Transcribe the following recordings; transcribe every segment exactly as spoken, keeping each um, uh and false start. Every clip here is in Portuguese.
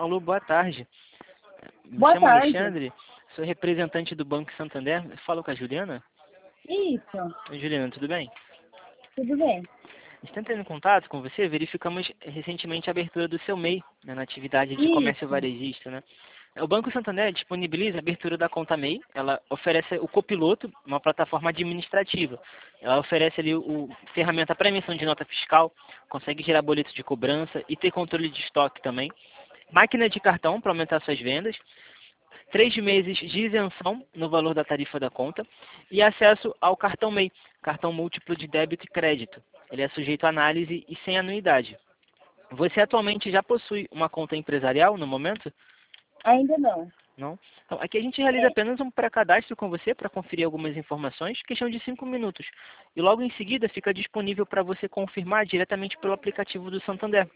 Alô, boa tarde. Me Boa chamo tarde. Alexandre, sou representante do Banco Santander. Falo com a Juliana? Isso, Oi, Juliana, tudo bem? tudo bem. Está entrando em contato com você, verificamos recentemente a abertura do seu M E I, né, na atividade de comércio Isso, varejista, né? O Banco Santander disponibiliza a abertura da conta M E I, ela oferece o Copiloto, uma plataforma administrativa. Ela oferece ali o, o ferramenta para emissão de nota fiscal, consegue gerar boleto de cobrança e ter controle de estoque também. Máquina de cartão para aumentar suas vendas, três meses de isenção no valor da tarifa da conta e acesso ao cartão M E I, cartão múltiplo de débito e crédito. Ele é sujeito à análise e sem anuidade. Você atualmente já possui uma conta empresarial no momento? ainda não. Não? Então, aqui a gente realiza É, apenas um pré-cadastro com você para conferir algumas informações, questão de cinco minutos. E logo em seguida fica disponível para você confirmar diretamente pelo aplicativo do Santander.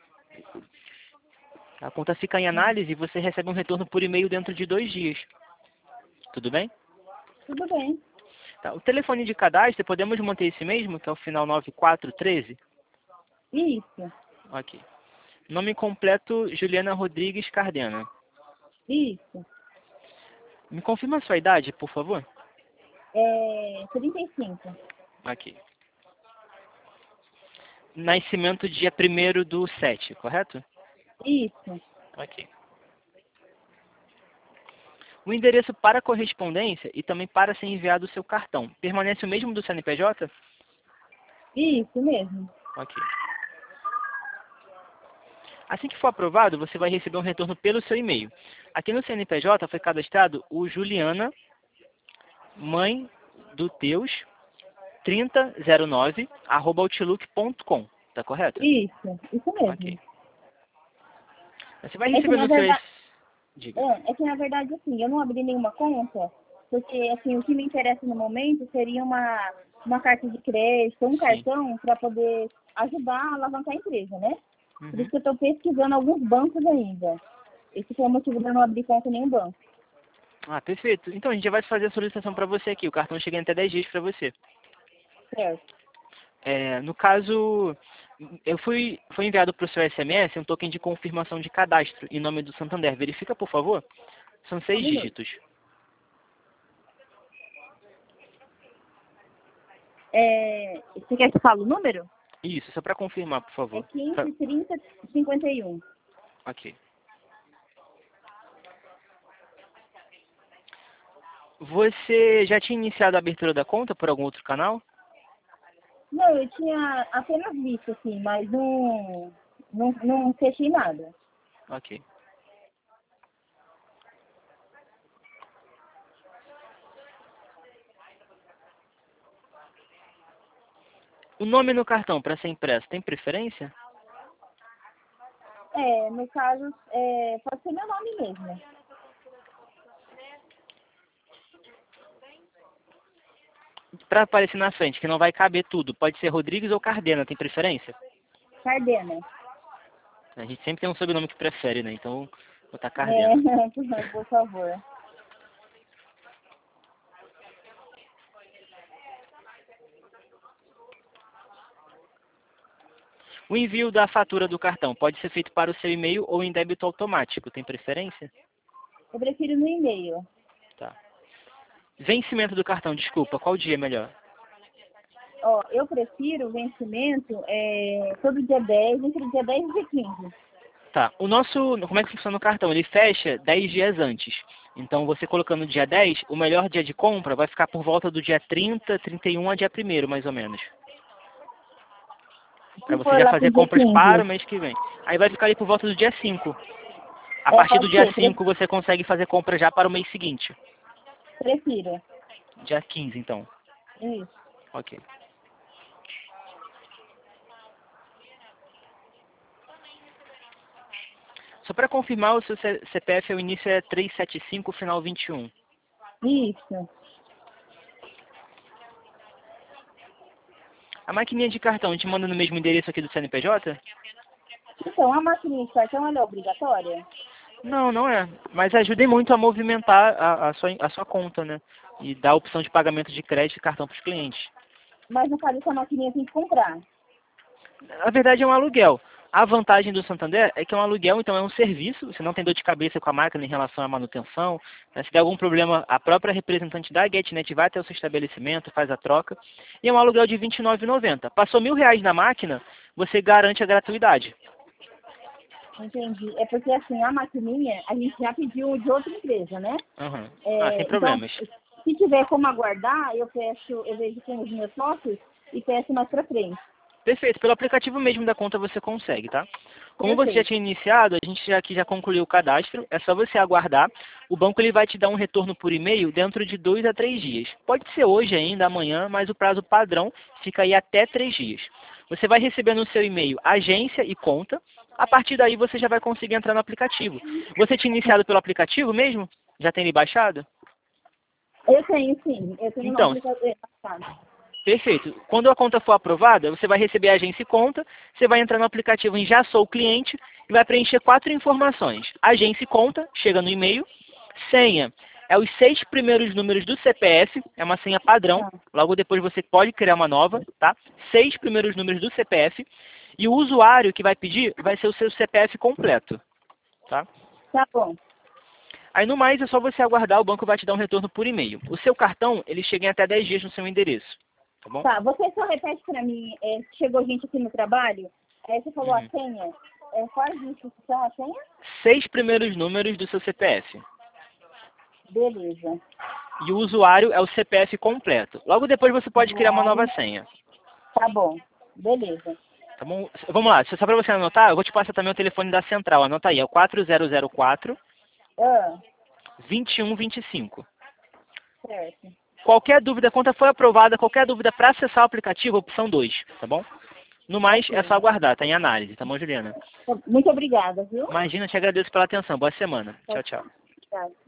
A conta fica em análise e você recebe um retorno por e-mail dentro de dois dias. Tudo bem? tudo bem. Tá, o telefone de cadastro, podemos manter esse mesmo, que é o final nove quatro um três? Isso, Ok. Nome completo, Juliana Rodrigues Cardena. isso. Me confirma a sua idade, por favor? É, trinta e cinco. Ok. Nascimento dia primeiro do sete, correto? Isso, Ok. O endereço para correspondência e também para ser enviado o seu cartão, permanece o mesmo do C N P J? isso mesmo. Ok. Assim que for aprovado, você vai receber um retorno pelo seu e-mail. Aqui no C N P J foi cadastrado o Juliana, mãe do Teus, trinta zero nove, arroba outlook ponto com. Tá correto? Isso, isso mesmo. Ok. Você vai É que receber na no seu... verdade, Diga. é, é que na verdade assim, eu não abri nenhuma conta, porque assim, o que me interessa no momento seria uma, uma carta de crédito, um Sim. cartão para poder ajudar a alavancar a empresa, né? Por Uhum. isso que eu estou pesquisando alguns bancos ainda. Esse foi o motivo de eu não abrir conta em nenhum banco. Ah, perfeito. Então a gente já vai fazer a solicitação para você aqui. O cartão chega em até dez dias para você. Certo. É, no caso, eu fui, foi enviado para o seu S M S um token de confirmação de cadastro em nome do Santander. Verifica, por favor. São Um seis minuto. dígitos. É, você quer que eu fale o número? Isso, só para confirmar, por É favor. Pra- quinze, trinta, cinquenta e um. Ok. Você já tinha iniciado a abertura da conta por algum outro canal? Não, eu tinha apenas visto, assim, mas não, não, não fechei nada. Ok. O nome no cartão para ser impresso, tem preferência? É, no caso, é, pode ser meu nome mesmo. Para aparecer na frente, que não vai caber tudo. Pode ser Rodrigues ou Cardena, tem preferência? Cardena. A gente sempre tem um sobrenome que prefere, né? Então, vou botar É, Cardena. por favor. O envio da fatura do cartão pode ser feito para o seu e-mail ou em débito automático. Tem preferência? Eu prefiro no e-mail. Tá. Vencimento do cartão, desculpa. Qual dia é melhor? Ó, eu prefiro o vencimento é, todo dia dez, entre o dia dez e dia quinze. Tá. O nosso... Como é que funciona o cartão? Ele fecha dez dias antes. Então, você colocando dia dez, o melhor dia de compra vai ficar por volta do dia trinta, trinta e um a dia primeiro, mais ou menos. Para Se você for já lá pro fazer dia compras para quinze, o mês que vem. Aí vai ficar ali por volta do dia cinco. A é, partir do pode dia ser, pre- cinco você consegue fazer compra já para o mês seguinte. prefiro. Dia quinze, então. Isso. Ok. Só para confirmar, o seu C- CPF, o início é trezentos e setenta e cinco, final vinte e um. Isso. A maquininha de cartão, a gente manda no mesmo endereço aqui do C N P J? Então, a maquininha de cartão, ela é obrigatória? Não, não é. Mas ajuda muito a movimentar a, a sua, a sua conta, né? E dá a opção de pagamento de crédito e cartão para os clientes. Mas, no caso, essa maquininha tem que comprar. Na verdade é um aluguel. A vantagem do Santander é que é um aluguel, então é um serviço, você não tem dor de cabeça com a máquina em relação à manutenção, né? Se der algum problema, a própria representante da GetNet vai até o seu estabelecimento, faz a troca, e é um aluguel de vinte e nove reais e noventa centavos. Passou mil reais na máquina, você garante a gratuidade. Entendi. É porque, assim, a maquininha, a gente já pediu de outra empresa, né? Uhum. É, Ah, sem problemas. Então, se tiver como aguardar, eu peço, eu vejo com os meus sócios e peço mais pra frente. Perfeito, pelo aplicativo mesmo da conta você consegue, tá? Como você já Perfeito. tinha iniciado, a gente já aqui já concluiu o cadastro, é só você aguardar. O banco ele vai te dar um retorno por e-mail dentro de dois a três dias. Pode ser hoje ainda, amanhã, mas o prazo padrão fica aí até três dias. Você vai receber no seu e-mail agência e conta, a partir daí você já vai conseguir entrar no aplicativo. Você tinha iniciado pelo aplicativo mesmo? Já tem ele baixado? Eu tenho, sim. Eu tenho Então, no aplicativo. perfeito. Quando a conta for aprovada, você vai receber a agência e conta, você vai entrar no aplicativo em Já Sou Cliente e vai preencher quatro informações. Agência e conta, chega no e-mail. Senha é os seis primeiros números do C P F, é uma senha padrão. Tá. Logo depois você pode criar uma nova, tá? Seis primeiros números do C P F. E o usuário que vai pedir vai ser o seu C P F completo, tá? Tá bom. Aí no mais é só você aguardar, o banco vai te dar um retorno por e-mail. O seu cartão, ele chega em até dez dias no seu endereço. Tá bom? Tá, você só repete pra mim, é, chegou gente aqui no trabalho, aí você falou Uhum. a senha, é, qual instituição a senha? Seis primeiros números do seu C P F. Beleza. E o usuário é o C P F completo. Logo depois você pode criar uma nova senha. Tá bom, beleza. Tá bom? Vamos lá, só para você anotar, eu vou te passar também o telefone da central. Anota aí, é o quatro zero zero quatro, Ah, vinte e um vinte e cinco. certo. Qualquer dúvida, a conta foi aprovada, qualquer dúvida para acessar o aplicativo, opção dois, tá bom? No mais, é só aguardar, tá em análise, tá bom, Juliana? Muito obrigada, viu? Imagina, te agradeço pela atenção. Boa semana. Tchau, tchau. Tá.